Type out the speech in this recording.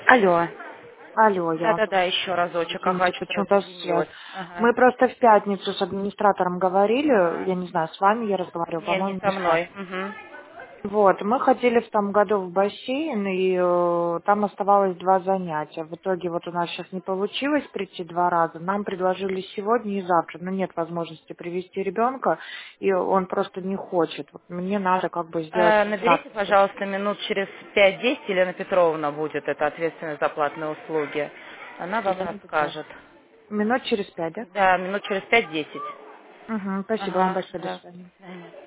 Алло. Алло, я. Да-да-да, еще разочек. Ага, Извините, что-то почему-то связь. разъединилось. Ага. Мы просто в пятницу с администратором говорили, Ага. я не знаю, с вами я разговаривала, Не, не по-моему, со не с вами. мной. Угу. Вот, мы ходили в том году в бассейн, и там оставалось 2 занятия. В итоге вот у нас сейчас не получилось прийти 2 раза. Нам предложили сегодня и завтра, но нет возможности привести ребенка, и он просто не хочет. Вот мне надо как бы сделать Наберите, запись. пожалуйста, минут через 5-10 Елена Петровна будет, это ответственность за платные услуги. Она вам Елена Петровна. расскажет. Минут через 5, да? Да, минут через 5-10. Угу, спасибо вам Ага, большое, до да. свидания. До свидания.